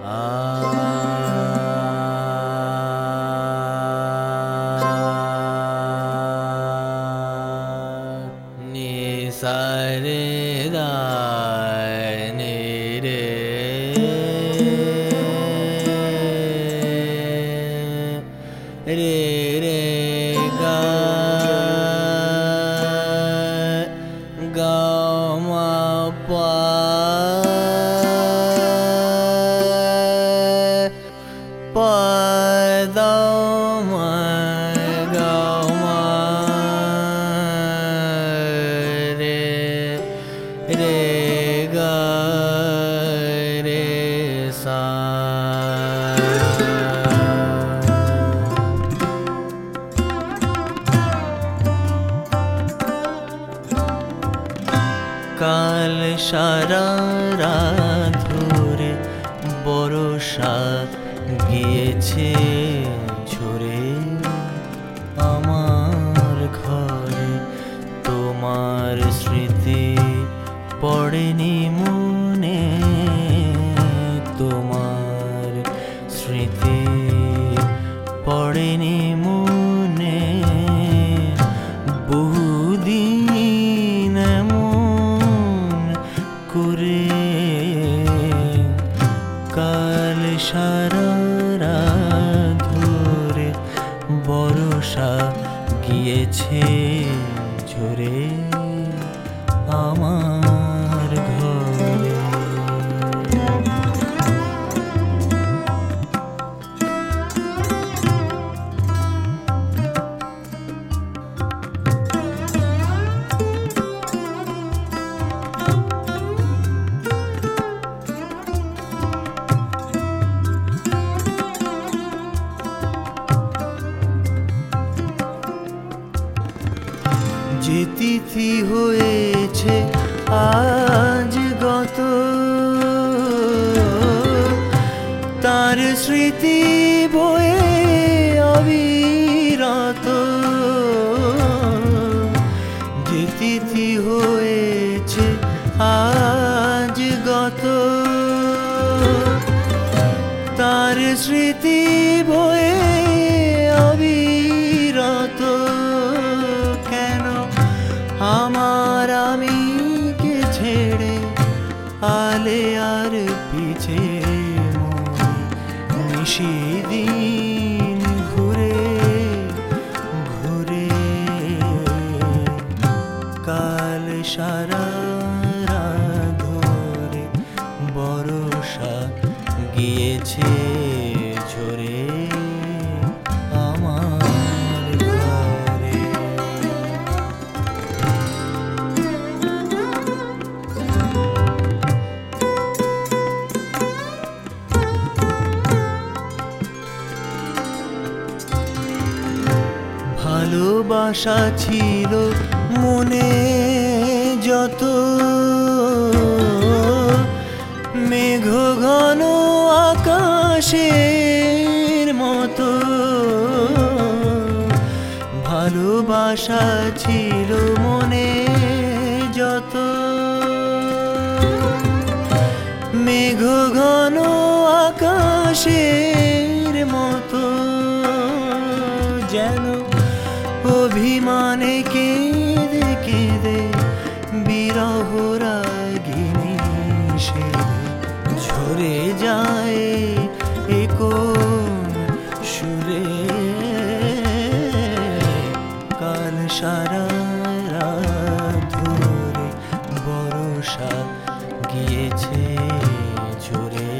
নি সা রে গা নি রে রে রে গা গা মা পা পা দা মা গা মা রে রে গা রে সা কাল সারা রাত ধরে বর্ষা গিয়েছে ঝরে আমার ঘরে তোমার স্মৃতি পড়েনি মনে তোমার স্মৃতি পড়েনি মনে বহুদিন এমন করে কাল সারা রাত ধরে বর্ষা গিয়েছে ঝরে আমার ঘরে যে তিথি হয়েছে আজ গত তার স্মৃতি বয়ে অবিরত যে তিথি হয়েছে আজ গত তার স্মৃতি বয়ে অবিরত আমার আমিকে ছেড়ে আলে আর পিছে নিশিদিন ঘুরে ঘুরে কাল সারা রাত ধরে বর্ষা গিয়েছে ঝরে আমার ঘরে ভালোবাসা ছিল মনে যত মেঘ ঘন আকাশের মতো ভালোবাসা ছিল মনে যত মেঘ ঘন আকাশের মতো যেন অভিমানে কেঁদে কেঁদে বিরহ রাগিনী সে ঝরে যায় এ কোন সুরে কাল সারা রাত ধরে বর্ষা গিয়েছে ঝরে